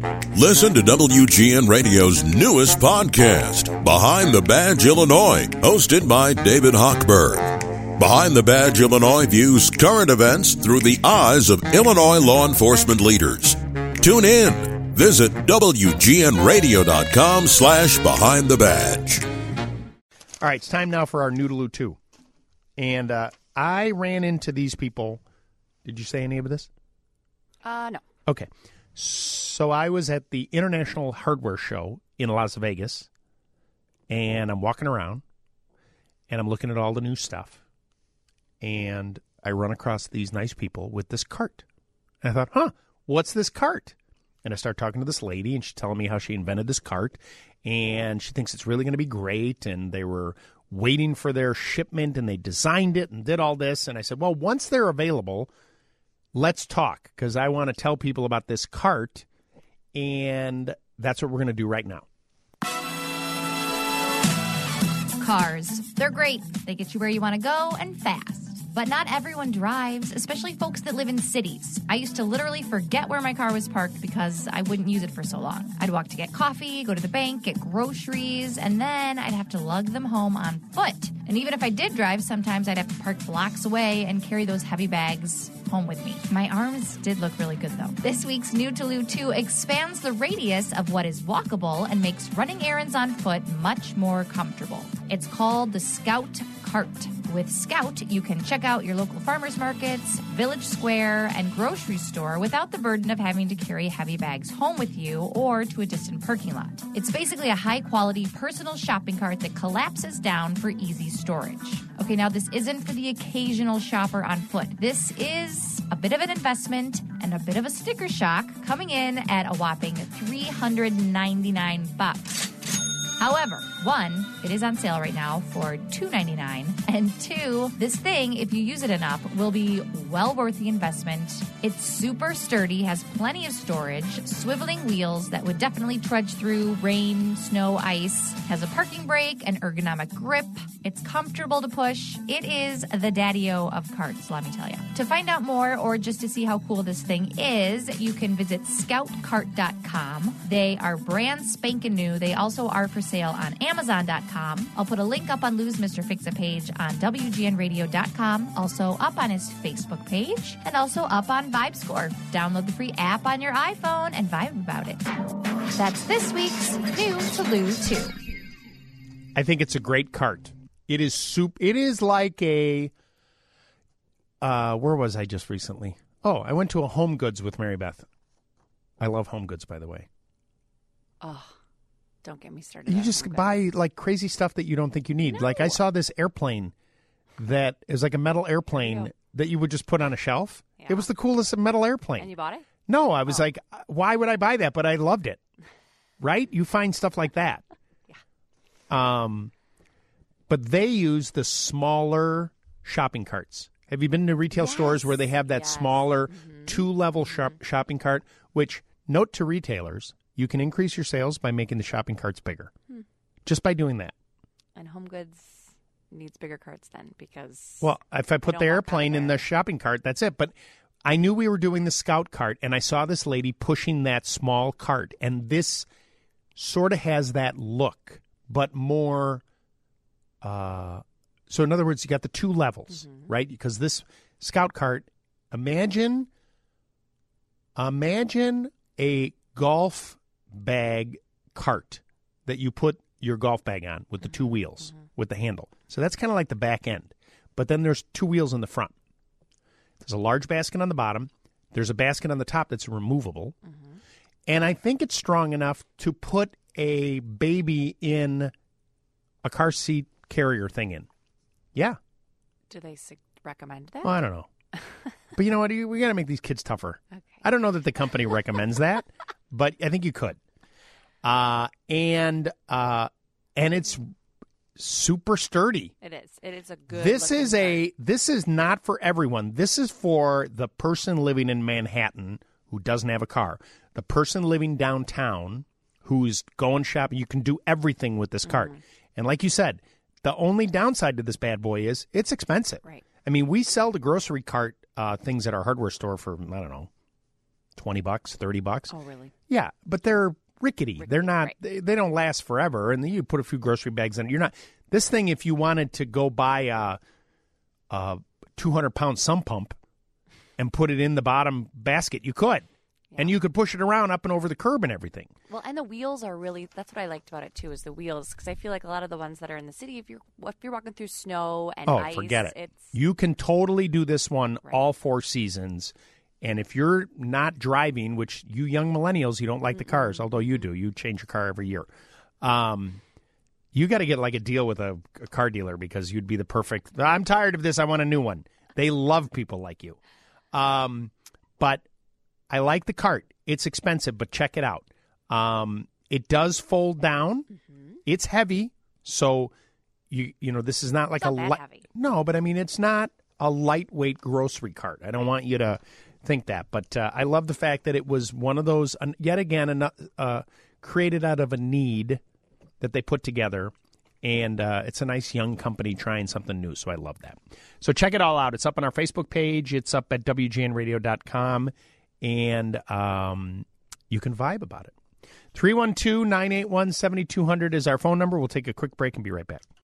Listen to WGN Radio's newest podcast, Behind the Badge Illinois, hosted by David Hochberg. Behind the Badge Illinois views current events through the eyes of Illinois law enforcement leaders. Tune in. Visit WGNradio.com/Behind the Badge. All right, it's time now for our Noodaloo 2. And I ran into these people. Did you say any of this? No. Okay. So I was at the International Hardware Show in Las Vegas, and I'm walking around, and I'm looking at all the new stuff, and I run across these nice people with this cart. And I thought, what's this cart? And I start talking to this lady, and she's telling me how she invented this cart, and she thinks it's really going to be great, and they were waiting for their shipment, and they designed it and did all this. And I said, well, once they're available, let's talk, because I want to tell people about this cart, and that's what we're going to do right now. Cars. They're great. They get you where you want to go and fast. But not everyone drives, especially folks that live in cities. I used to literally forget where my car was parked because I wouldn't use it for so long. I'd walk to get coffee, go to the bank, get groceries, and then I'd have to lug them home on foot. And even if I did drive, sometimes I'd have to park blocks away and carry those heavy bags home with me. My arms did look really good, though. This week's Noodaloo 2 expands the radius of what is walkable and makes running errands on foot much more comfortable. It's called the Scout Cart. With Scout, you can check out your local farmers markets, village square, and grocery store without the burden of having to carry heavy bags home with you or to a distant parking lot. It's basically a high-quality personal shopping cart that collapses down for easy storage. Okay, now this isn't for the occasional shopper on foot. This is a bit of an investment and a bit of a sticker shock, coming in at a whopping $399. However, one, it is on sale right now for $299, and two, this thing, if you use it enough, will be well worth the investment. It's super sturdy, has plenty of storage, swiveling wheels that would definitely trudge through rain, snow, ice, has a parking brake, an ergonomic grip. It's comfortable to push. It is the daddy-o of carts, let me tell you. To find out more or just to see how cool this thing is, you can visit scoutcart.com. They are brand spanking new. They also are for sale on Amazon.com. I'll put a link up on Lou's Mr. Fix-It page on WGNradio.com, also up on his Facebook page, and also up on VibeScore. Download the free app on your iPhone and vibe about it. That's this week's Noodaloo 2. I think it's a great cart. It is It is like a. Where was I just recently? Oh, I went to a Home Goods with Mary Beth. I love Home Goods, by the way. Oh, don't get me started. You just buy like crazy stuff that you don't think you need. No. Like I saw this airplane that is like a metal airplane that you would just put on a shelf. Yeah. It was the coolest metal airplane. And you bought it? No, I was like, why would I buy that? But I loved it. Right? You find stuff like that. Yeah. But they use the smaller shopping carts. Have you been to retail stores where they have that smaller two-level shopping cart? Which, note to retailers, you can increase your sales by making the shopping carts bigger. Just by doing that. And Home Goods needs bigger carts then because... Well, if I put the airplane in the shopping cart, that's it. But I knew we were doing the Scout cart, and I saw this lady pushing that small cart. And this sort of has that look, but more... So in other words, you got the two levels, right? Because this Scout cart, imagine a golf bag cart that you put your golf bag on with the two wheels, with the handle. So that's kind of like the back end. But then there's two wheels in the front. There's a large basket on the bottom. There's a basket on the top that's removable. And I think it's strong enough to put a baby in a car seat carrier thing in. Yeah. Do they recommend that? Well, I don't know. But you know what? We got to make these kids tougher. Okay. I don't know that the company recommends that, but I think you could. And it's super sturdy. It is. It is a good. This is not for everyone. This is for the person living in Manhattan who doesn't have a car. The person living downtown who's going shopping. You can do everything with this cart. And like you said, the only downside to this bad boy is it's expensive. Right. I mean, we sell the grocery cart things at our hardware store for, I don't know, $20, $30. Oh, really? Yeah, but they're rickety. They're not. right. They don't last forever, and then you put a few grocery bags in it. You're not. This thing, if you wanted to go buy a 200-pound sump pump and put it in the bottom basket, you could. Yeah. And you could push it around up and over the curb and everything. Well, and the wheels are really, that's what I liked about it too, is the wheels. Because I feel like a lot of the ones that are in the city, if you're walking through snow and ice, forget it. it's... You can totally do this one Right. all 4 seasons. And if you're not driving, which you young millennials, you don't like the cars, although you do. You change your car every year. You got to get like a deal with a car dealer because you'd be the perfect, I'm tired of this, I want a new one. They love people like you. But I like the cart. It's expensive, but check it out. It does fold down. Mm-hmm. It's heavy, so you know this is not like it's not that heavy. No, but I mean it's not a lightweight grocery cart. I don't want you to think that, but I love the fact that it was one of those yet again created out of a need that they put together. And it's a nice young company trying something new, so I love that. So check it all out. It's up on our Facebook page. It's up at WGNradio.com, and you can vibe about it. 312-981-7200 is our phone number. We'll take a quick break and be right back.